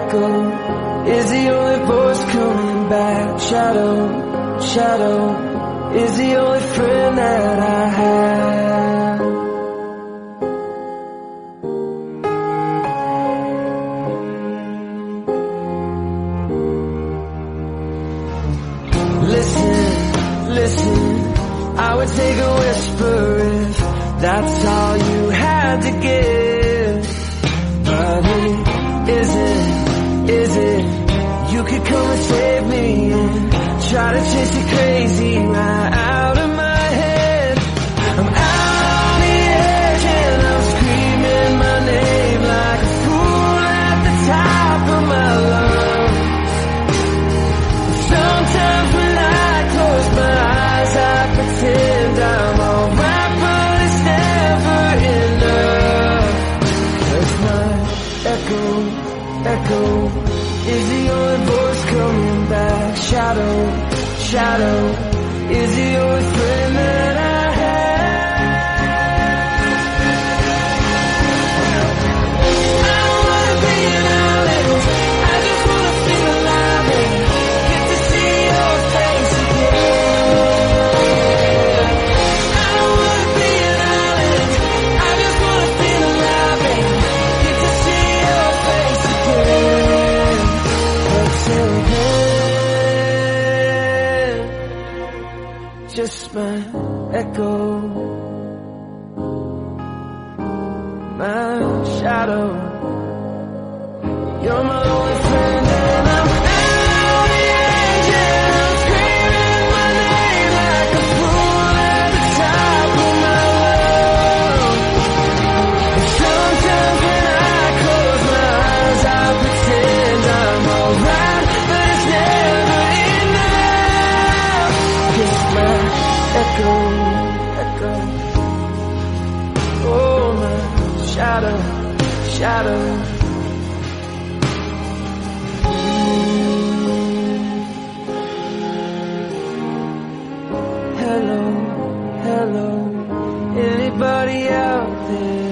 echo is the only voice coming back. Shadow, shadow is the only friend that I have. Listen, listen, I would take a whisper if that's all you had to give. But is it, you could come and save me and try to chase it crazy right out of my head. I'm out on the edge and I'm screaming my name like a fool at the top of my lungs. Sometimes when I close my eyes I pretend I'm alright, but it's never enough. 'Cause my echo is the only voice coming back. Shadow, shadow is the only friend that I have. I don't wanna be an island, I just wanna feel alive and get to see your face again. I don't wanna be an island, I just wanna feel alive and get to see your face again. But till then, just my echo, my shadow. You're my only friend and I'm out on the edge and I'm screaming my name like a fool at the top of my lungs. And sometimes when I close my eyes I pretend I'm alright, but it's never enough. 'Cause my echo, oh my shadow, shadow. Hello, hello, anybody out there?